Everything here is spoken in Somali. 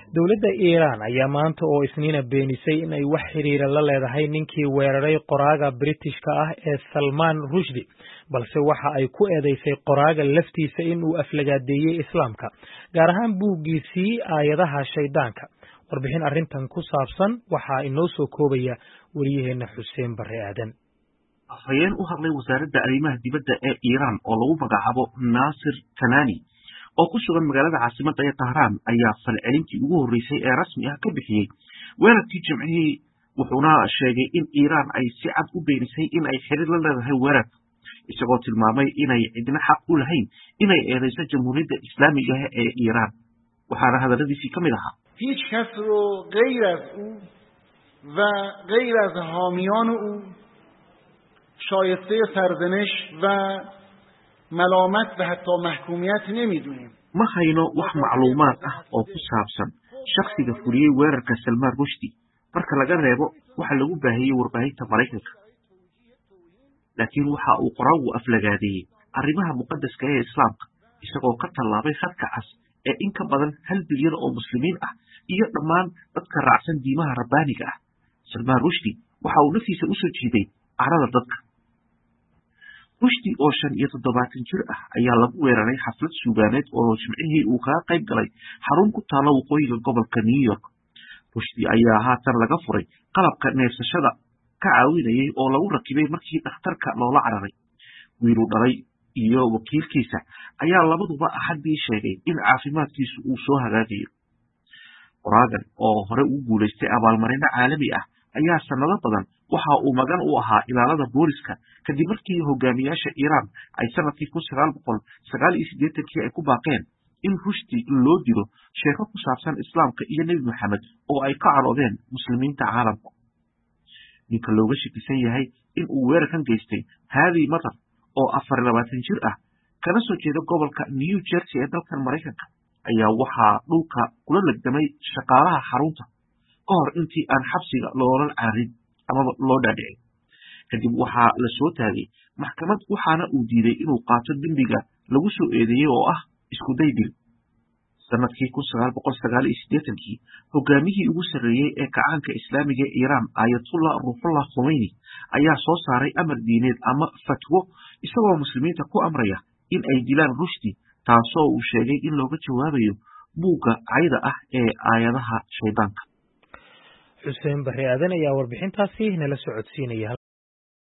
Dowladda Iran ayaa maanta oo Isniina beenisay in ay wax xiriir la leedahay ninkii weeraray qoraaga Britishka ah ee Salman Rushdie, balse waxa ay ku eedeysay qoraaga laftiisa in uu aflagaadeeyay Islaamka, gaar ahaan buuggiisii Aayadaha Shaydaanka. Warbixin arrintan ku saabsan waxa inoo soo koobaya wariyaheena Xuseen Barre Aadan. Afhayeen u hadlay wasaaradda arrimaha dibadda ee Iran oo lagu magacaabo Nasir Kanani oo ku sugan magaalada caasimadda ee Tehran ayaa falcelintii ugu horeysay ee rasmi ah ka bixiyay weerarkii Jimcihii, wuxuuna sheegay in Iran ay si cad u beenisay in ay xiriir la leedahay weerarka, isagoo tilmaamay inay cidna xaq u lahayn inay eedeyso Jamhuuriyadda Islaamiga ah ee Iran. waxaana hadalladiisii ka mid ahaa: هیچ کس رو غیر از او و غیر از حامیان او شایسته سرزنش و ملامت و حتی محکومیت نمیدونیم. ma hayno wax macluumaad ah oo ku saabsan shakhsiga fuliyey weerarka Salman Rushdie marka laga reebo waxa lagu baahiyey warbaahinta Maraykanka, laakiin waxa uu qoraagu aflagaadeeyey arrimaha muqaddaska ee Islaamka, isagoo ka tallaabay khadka cas ee in ka badan 1 bilyan oo muslimiin ah iyo dhammaan dadka raacsan diimaha rabbaaniga ah. Salman Rushdie waxa uu naftiisa u soo jiiday carada dadka. Rushdie oo 75 jir ah ayaa lagu weeraray xaflad suugaaneed oo Jimcihii uu kaga qayb galay xarun ku taalla waqooyiga gobolka New York. Rushdie ayaa haatan laga furay qalabka neefsashada ka caawinayay oo lagu rakibay markii dhakhtarka loola cararay. wiilu dhalay iyo wakiilkiisa ayaa labaduba Axaddii sheegay in caafimaadkiisu uu soo hagaagayo. qoraagan oo hore ugu guulaystay abaalmarino caalami ah ayaa sanado badan waxa uu magan u ahaa ilaalada booliska kadib markii hogaamiyaasha Iran ay sanadkii 1989 ay ku baaqeen in Rushdie loo dilo sheeko ku saabsan Islaamka iyo Nabi Maxamed oo ay ka caroodeen muslimiinta caalamka. ninka looga shakisan yahay in uu weerarkan geystay Hadi Matar oo 24 jir ah kana soo jeeda gobolka New Jersey ee dalkan Maraykanka ayaa waxaa dhulka kula lagdamay shaqaalaha xarunta ka hor intii aan xabsiga loola caarin ama loo dhaadhicin. kadib waxaa la soo taagay maxkamad waxaana uu diiday inuu qaato dembiga lagu soo eedeeyay oo ah isku day dil. sanadkii 1989 hogaamiyihii ugu sarreeyay ee kacaanka Islaamiga ee Iran Ayatollah Ruhollah Khomeini ayaa soo saaray amar diineed ama fatwo isagoo muslimiinta ku amraya in ay dilaan Rushdie, taasoo uu sheegay in looga jawaabayo buugga cayda ah ee Aayadaha Shaydaanka. Xuseen Barre Aadan ayaa warbixintaasi nala socodsiinaya.